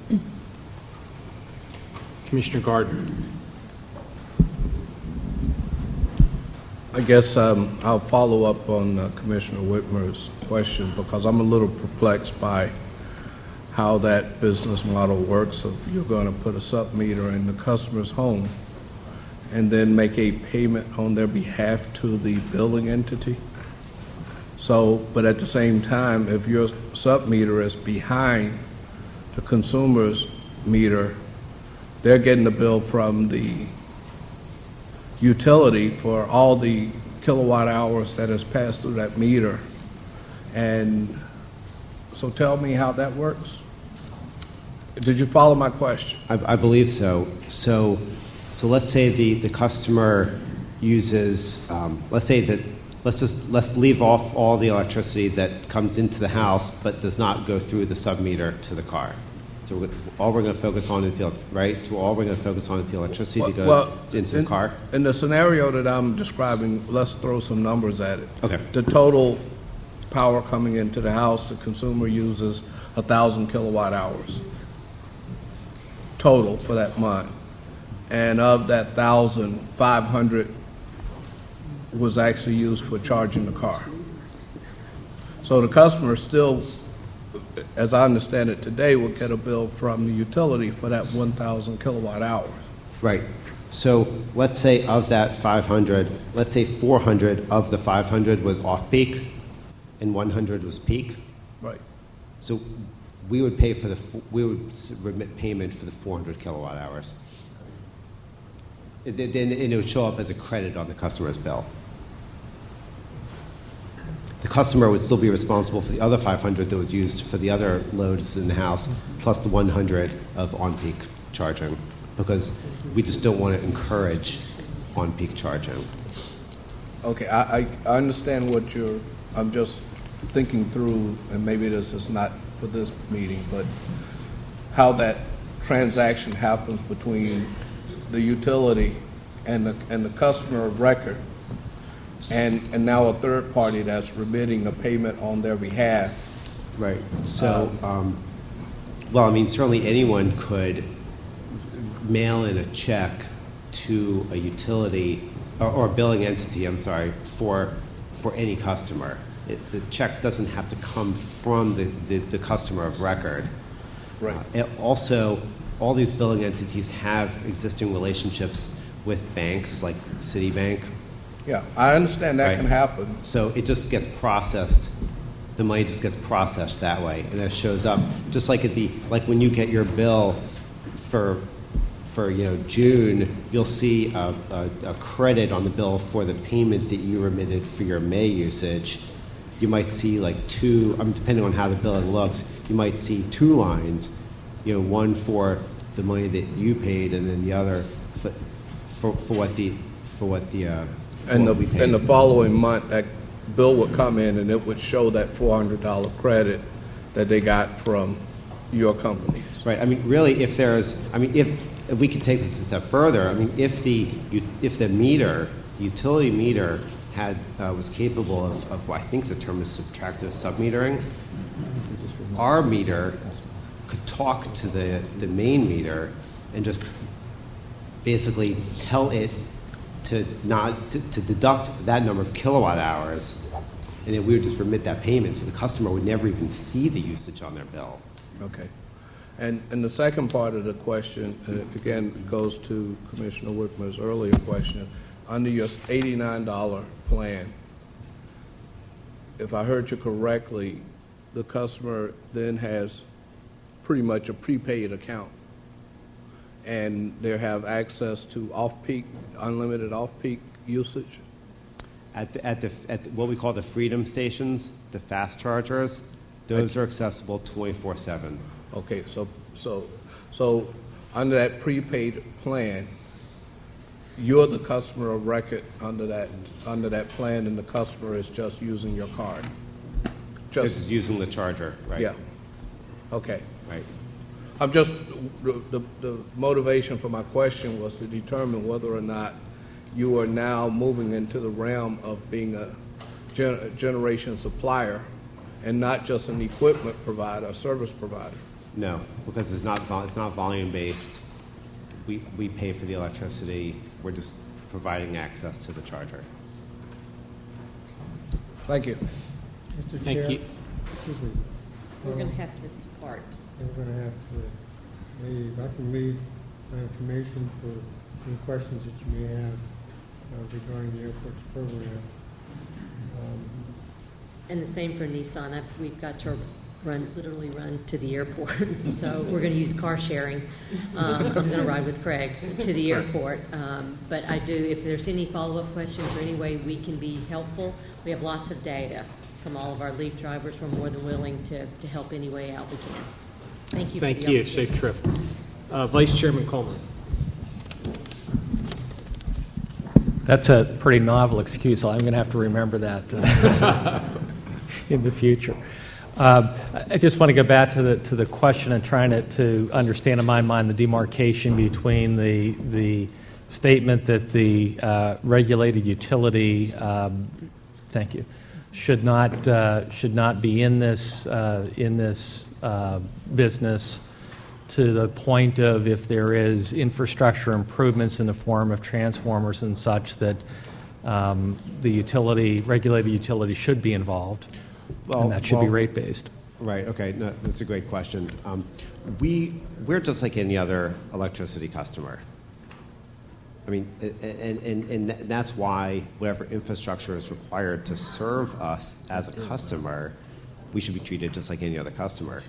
Commissioner Gardner. I guess um, I'll follow up on uh, Commissioner Whitmer's question, because I'm a little perplexed by how that business model works. If you're going to put a sub-meter in the customer's home and then make a payment on their behalf to the billing entity. So, but at the same time, if your sub-meter is behind the consumer's meter, they're getting the bill from the utility for all the kilowatt hours that has passed through that meter. And so tell me how that works. Did you follow my question? I, I believe so. So, so let's say the, the customer uses, um, let's say that, let's just, let's leave off all the electricity that comes into the house but does not go through the sub-meter to the car. So we're, all we're going to focus on is the, right? So all we're going to focus on is the electricity that goes well, into in, the car? In the scenario that I'm describing, let's throw some numbers at it. Okay. The total power coming into the house, the consumer uses one thousand kilowatt hours total for that month. And of that one thousand, five hundred was actually used for charging the car. So the customer still, as I understand it today, will get a bill from the utility for that one thousand kilowatt hours. Right. So let's say of that five hundred, let's say four hundred of the five hundred was off-peak and one hundred was peak. Right. So we would pay for the, we would remit payment for the four hundred kilowatt hours. Then it would show up as a credit on the customer's bill. The customer would still be responsible for the other five hundred that was used for the other loads in the house, plus the one hundred of on-peak charging, because we just don't want to encourage on-peak charging. Okay, I, I, I understand what you're, I'm just thinking through, and maybe this is not for this meeting, but how that transaction happens between the utility and the, and the customer of record, and, and now a third party that's remitting a payment on their behalf. Right. So, um, well, I mean, certainly anyone could mail in a check to a utility or, or a billing entity, I'm sorry, for, for any customer. It, the check doesn't have to come from the, the, the customer of record. Right. Uh, it also, all these billing entities have existing relationships with banks like Citibank. Yeah, I understand that Right. can happen. So it just gets processed. The money just gets processed that way, and then it shows up just like at the like when you get your bill for for you know June, you'll see a, a, a credit on the bill for the payment that you remitted for your May usage. You might see like two, I mean, depending on how the billing looks, you might see two lines, you know, one for the money that you paid, and then the other for for, for what the for what the uh, for And the, what we paid. and the following month, that bill would come in and it would show that four hundred dollar credit that they got from your company. Right. I mean, really, if there's, I mean, if, if we could take this a step further, I mean, if the if the meter, the utility meter, had uh, was capable of, of, I think the term is subtractive submetering, our meter could talk to the the main meter and just basically tell it to not to, to deduct that number of kilowatt hours, and then we would just remit that payment, so the customer would never even see the usage on their bill. Okay. And, and the second part of the question, uh, again, goes to Commissioner Whitmer's earlier question. Under your eighty-nine dollar plan, if I heard you correctly, the customer then has pretty much a prepaid account, and they have access to off-peak, unlimited off-peak usage? At, the, at, the, at the, what we call the Freedom Stations, the fast chargers, those are accessible twenty-four seven. Okay, so so so under that prepaid plan, you're the customer of record under that under that plan, and the customer is just using your card. Just, just using the charger, right? Yeah. Okay. Right. I'm just the, the the motivation for my question was to determine whether or not you are now moving into the realm of being a, gen, a generation supplier and not just an equipment provider, a service provider. No, because it's not vol- it's not volume based. We we pay for the electricity. We're just providing access to the charger. Thank you. Mister Thank Chair, you. excuse me. We're Um, going to have to depart. We're going to have to leave. I can leave my information for any questions that you may have uh, regarding the airport's program. Um, And the same for Nissan. I've, we've got her, run, literally run to the airport. So we're going to use car sharing. Um, I'm going to ride with Craig to the airport. Um, but I do, if there's any follow-up questions or any way we can be helpful, we have lots of data from all of our leaf drivers. We're more than willing to, to help any way out we can. Thank you. Thank for the you. Safe trip. Uh, Vice Chairman Coleman. That's a pretty novel excuse. I'm going to have to remember that uh, in the future. Um, I just want to go back to the to the question and trying to, to understand in my mind the demarcation between the the statement that the uh, regulated utility, um, thank you, should not uh, should not be in this uh, in this uh, business, to the point of if there is infrastructure improvements in the form of transformers and such, that um, the utility, regulated utility, should be involved, well, and that should well, be rate-based. Right, okay, no, that's a great question. Um, we, we're just like any other electricity customer. I mean, and, and, and that's why whatever infrastructure is required to serve us as a customer, we should be treated just like any other customer.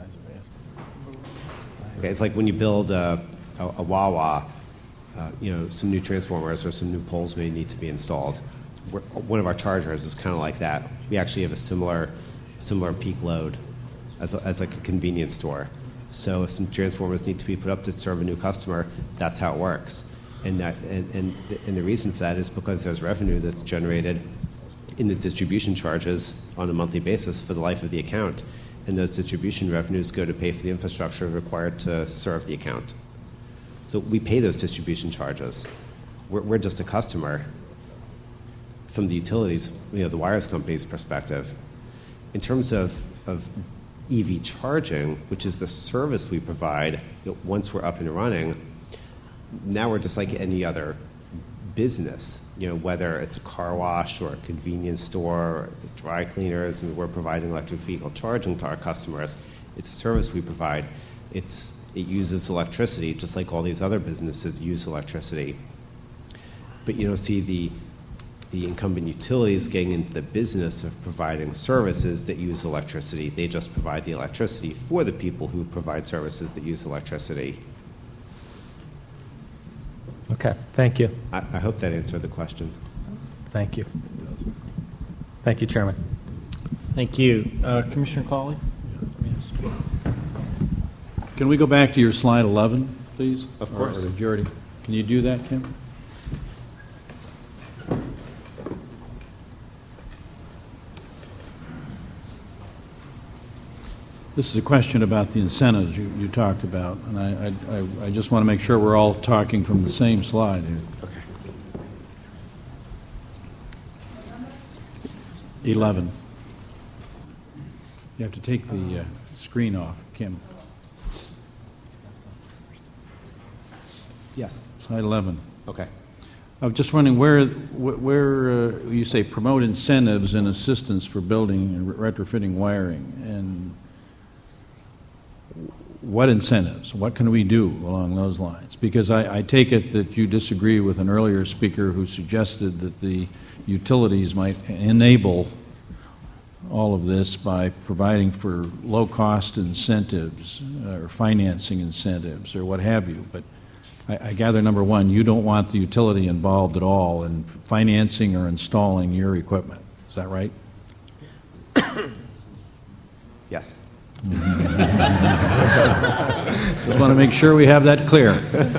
Okay, it's like when you build a, a, a Wawa, uh, you know, some new transformers or some new poles may need to be installed. We're, one of our chargers is kind of like that. We actually have a similar, similar peak load as, a, as like a convenience store. So if some transformers need to be put up to serve a new customer, that's how it works. And that, and, and, the, and the reason for that is because there's revenue that's generated in the distribution charges on a monthly basis for the life of the account. And those distribution revenues go to pay for the infrastructure required to serve the account. So we pay those distribution charges. We're, we're just a customer from the utilities, you know, the wires company's perspective. In terms of, of E V charging, which is the service we provide, you know, once we're up and running, now we're just like any other business, you know, whether it's a car wash or a convenience store or dry cleaners, and we're providing electric vehicle charging to our customers. It's a service we provide. It's, it uses electricity, just like all these other businesses use electricity. But you don't see the, the incumbent utilities getting into the business of providing services that use electricity. They just provide the electricity for the people who provide services that use electricity. Okay, thank you. I, I hope that answered the question. Thank you. Thank you, Chairman. Thank you. Uh, Commissioner Cawley? Can we go back to your slide eleven, please? Of course. Or, or Jordy, can you do that, Kim? This is a question about the incentives you, you talked about, and I, I, I just want to make sure we're all talking from the same slide here. Okay. eleven. You have to take the uh, screen off, Kim. Yes. Slide eleven. Okay. I was just wondering where, where uh, you say promote incentives and assistance for building and retrofitting wiring, and what incentives? What can we do along those lines? Because I, I take it that you disagree with an earlier speaker who suggested that the utilities might enable all of this by providing for low-cost incentives uh, or financing incentives or what have you. But I, I gather, number one, you don't want the utility involved at all in financing or installing your equipment. Is that right? Yes. Just want to make sure we have that clear.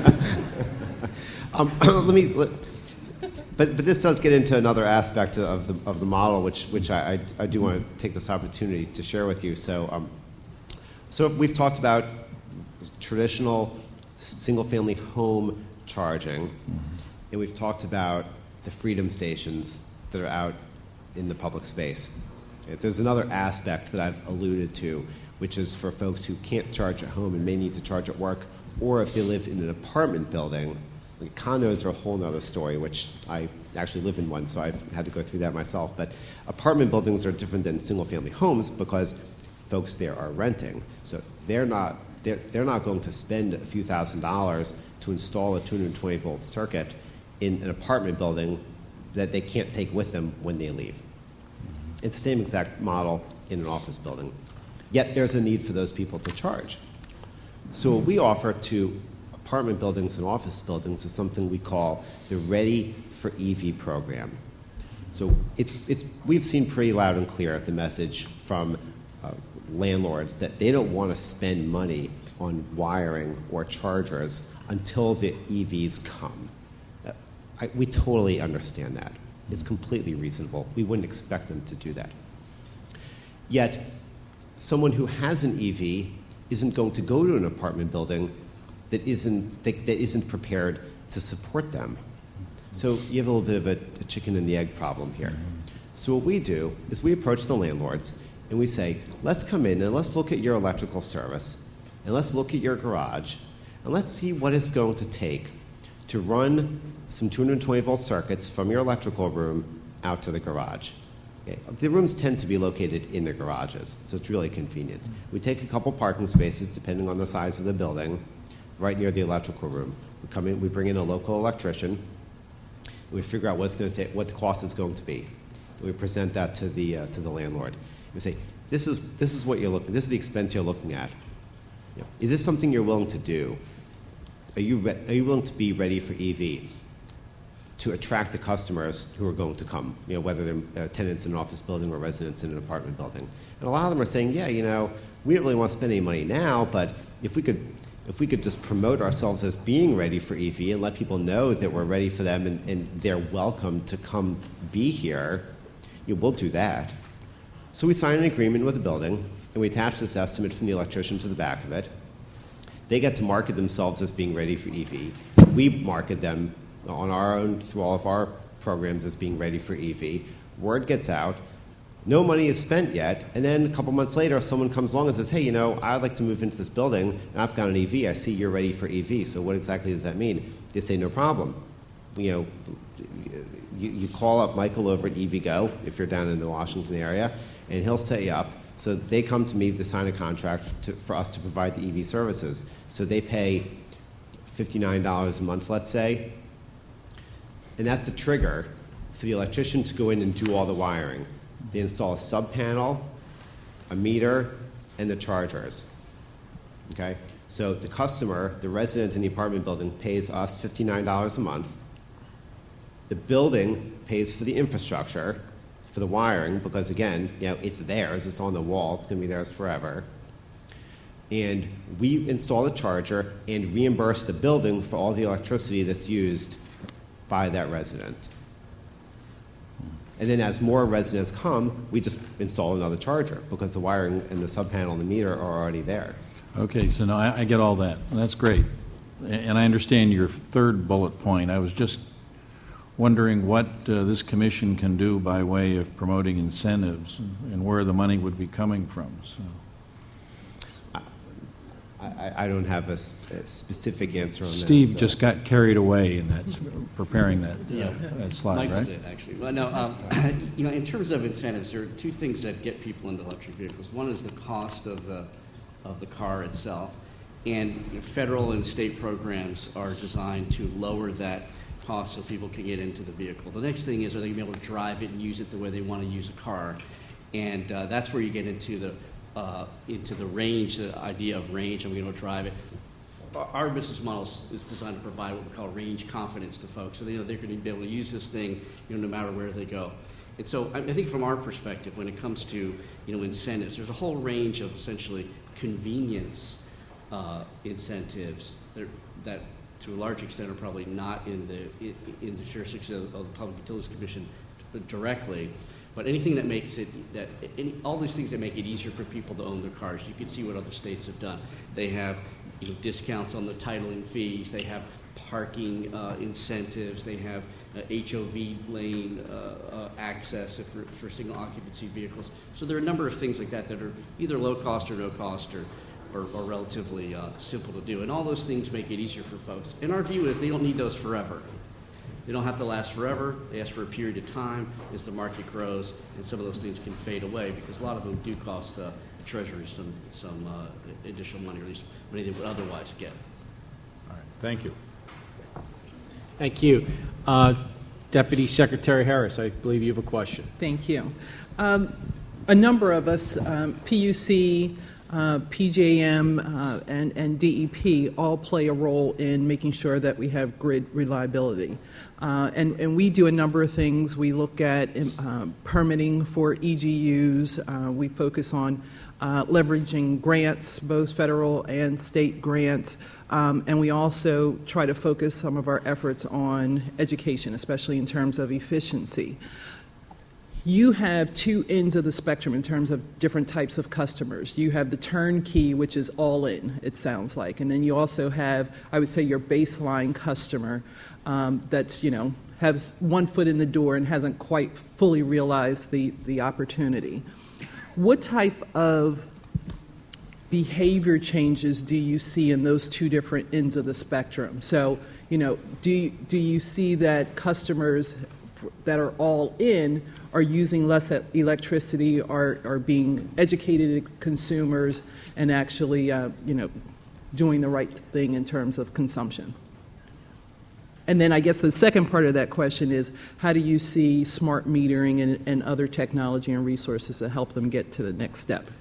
um, let me, let, but but this does get into another aspect of the of the model, which which I I, I do want to take this opportunity to share with you. So um, so we've talked about traditional single-family home charging, mm-hmm. and we've talked about the Freedom stations that are out in the public space. There's another aspect that I've alluded to, which is for folks who can't charge at home and may need to charge at work, or if they live in an apartment building. Like condos are a whole other story, which I actually live in one, so I've had to go through that myself. But apartment buildings are different than single-family homes because folks there are renting. So they're not, they're, they're not going to spend a few thousand dollars to install a two hundred twenty volt circuit in an apartment building that they can't take with them when they leave. It's the same exact model in an office building. Yet there's a need for those people to charge. So what we offer to apartment buildings and office buildings is something we call the Ready for E V program. So it's, it's, we've seen pretty loud and clear the message from uh, landlords that they don't want to spend money on wiring or chargers until the E Vs come. Uh, I, we totally understand that. It's completely reasonable. We wouldn't expect them to do that. Yet, someone who has an E V isn't going to go to an apartment building that isn't, that, that isn't prepared to support them. So you have a little bit of a, a chicken and the egg problem here. So what we do is we approach the landlords and we say, let's come in and let's look at your electrical service and let's look at your garage and let's see what it's going to take to run some two hundred twenty volt circuits from your electrical room out to the garage. Okay. The rooms tend to be located in the garages, so it's really convenient. We take a couple parking spaces, depending on the size of the building, right near the electrical room. We come in, we bring in a local electrician, and we figure out what's going to take, what the cost is going to be. And we present that to the uh, to the landlord. We say, this is this is what you're looking. This is the expense you're looking at. You know, is this something you're willing to do? Are you re- are you willing to be ready for E V? To attract the customers who are going to come, you know, whether they're uh, tenants in an office building or residents in an apartment building. And a lot of them are saying, yeah, you know, we don't really want to spend any money now, but if we could if we could just promote ourselves as being ready for E V and let people know that we're ready for them and, and they're welcome to come be here, you know, we'll do that. So we sign an agreement with the building, and we attach this estimate from the electrician to the back of it. They get to market themselves as being ready for E V. We market them on our own, through all of our programs, as being ready for E V. Word gets out. No money is spent yet. And then a couple months later, someone comes along and says, hey, you know, I'd like to move into this building, and I've got an E V. I see you're ready for E V. So what exactly does that mean? They say, no problem. You know, you, you call up Michael over at EVgo, if you're down in the Washington area, and he'll set you up. So they come to me to sign a contract to, for us to provide the E V services. So they pay fifty-nine dollars a month, let's say. And that's the trigger for the electrician to go in and do all the wiring. They install a sub panel, a meter, and the chargers. Okay? So the customer, the resident in the apartment building, pays us fifty-nine dollars a month. The building pays for the infrastructure, for the wiring, because again, you know, it's theirs, it's on the wall, it's going to be theirs forever. And we install the charger and reimburse the building for all the electricity that's used by that resident. And then as more residents come, we just install another charger because the wiring and the sub panel and the meter are already there. Okay, so now I, I get all that. That's great. And I understand your third bullet point. I was just wondering what uh, this commission can do by way of promoting incentives and, and where the money would be coming from. So. I, I don't have a, a specific answer on Steve that. Steve just got carried away in that, preparing that, yeah. uh, that slide, Michael right? did, actually. Well, no, um, you know, in terms of incentives, there are two things that get people into electric vehicles. One is the cost of the of the car itself, and you know, federal and state programs are designed to lower that cost so people can get into the vehicle. The next thing is, are they going to be able to drive it and use it the way they want to use a car? And uh, that's where you get into the Uh, into the range, the idea of range, and we're going to drive it. Our business model is designed to provide what we call range confidence to folks, so they know they're going to be able to use this thing, you know, no matter where they go. And so, I think from our perspective, when it comes to you know incentives, there's a whole range of essentially convenience uh, incentives that, that, to a large extent, are probably not in the in, in the jurisdiction of, of the Public Utilities Commission directly. But anything that makes it, that any, all these things that make it easier for people to own their cars, you can see what other states have done. They have you know, discounts on the titling fees. They have parking uh, incentives. They have uh, H O V lane uh, uh, access for, for single occupancy vehicles. So there are a number of things like that that are either low cost or no cost or, or, or relatively uh, simple to do. And all those things make it easier for folks. And our view is they don't need those forever. They don't have to last forever. They last for a period of time as the market grows, and some of those things can fade away because a lot of them do cost the Treasury some some uh, additional money, or at least money they would otherwise get. All right. Thank you. Thank you. Uh, Deputy Secretary Harris, I believe you have a question. Thank you. Um, a number of us, um, P U C, uh, P J M, uh, and, and D E P all play a role in making sure that we have grid reliability. Uh, and, and we do a number of things. We look at uh, permitting for E G Us. Uh, we focus on uh, leveraging grants, both federal and state grants. Um, and we also try to focus some of our efforts on education, especially in terms of efficiency. You have two ends of the spectrum in terms of different types of customers. You have the turnkey, which is all in, it sounds like. And then you also have, I would say, your baseline customer um, that's, you know, has one foot in the door and hasn't quite fully realized the, the opportunity. What type of behavior changes do you see in those two different ends of the spectrum? So, you know, do you, do you see that customers that are all in are using less electricity, are, are being educated consumers, and actually, uh, you know, doing the right thing in terms of consumption? And then I guess the second part of that question is, how do you see smart metering and, and other technology and resources to help them get to the next step?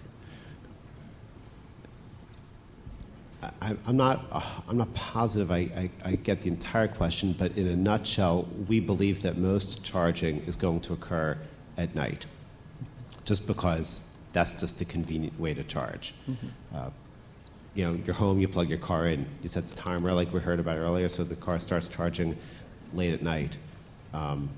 I, I'm not. Uh, I'm not positive. I, I, I get the entire question, but in a nutshell, we believe that most charging is going to occur at night, just because that's just the convenient way to charge. Mm-hmm. Uh, you know, you're home, you plug your car in, you set the timer like we heard about earlier, so the car starts charging late at night. Um,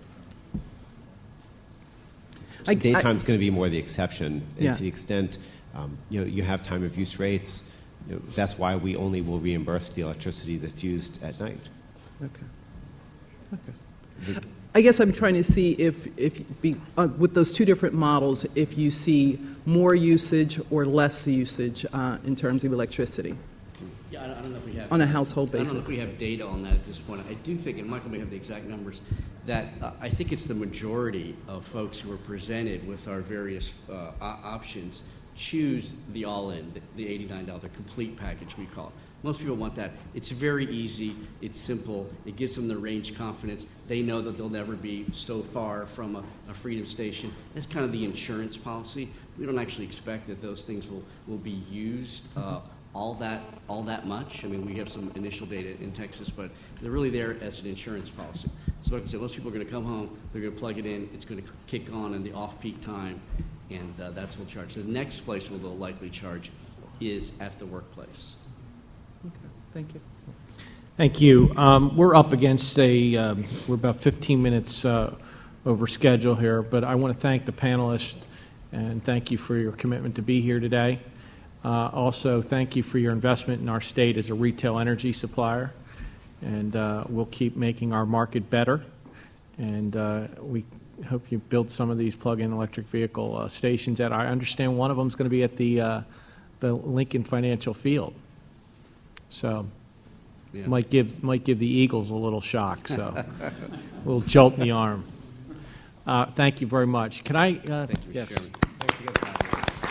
I, daytime is going to be more the exception, and yeah. to the extent um, you know you have time of use rates. You know, that's why we only will reimburse the electricity that's used at night. Okay. Okay. I guess I'm trying to see if, if be, uh, with those two different models, if you see more usage or less usage uh, in terms of electricity. Yeah, I don't know if we have on a household basis. I don't know if we have data on that at this point. I do think, and Michael may have the exact numbers, that uh, I think it's the majority of folks who are presented with our various uh, options choose the all-in, the, the eighty-nine dollars, the complete package we call it. Most people want that. It's very easy. It's simple. It gives them the range confidence. They know that they'll never be so far from a, a Freedom station. That's kind of the insurance policy. We don't actually expect that those things will, will be used uh, all that all that much. I mean, we have some initial data in Texas, but they're really there as an insurance policy. So like I said, most people are going to come home, they're going to plug it in, it's going to kick on in the off-peak time, and uh, that's what we'll charge. So the next place where they'll likely charge is at the workplace. Okay, thank you. Thank you. Um, we're up against a, um, we're about fifteen minutes uh, over schedule here, but I want to thank the panelists and thank you for your commitment to be here today. Uh, also, thank you for your investment in our state as a retail energy supplier, and uh, we'll keep making our market better, and uh, we hope you build some of these plug-in electric vehicle uh, stations. That I understand one of them is going to be at the uh, the Lincoln Financial Field, so yeah. might give might give the Eagles a little shock, so a little jolt in the arm. Uh, thank you very much. Can I? Uh, thank you, yes. Chairman. Thanks again.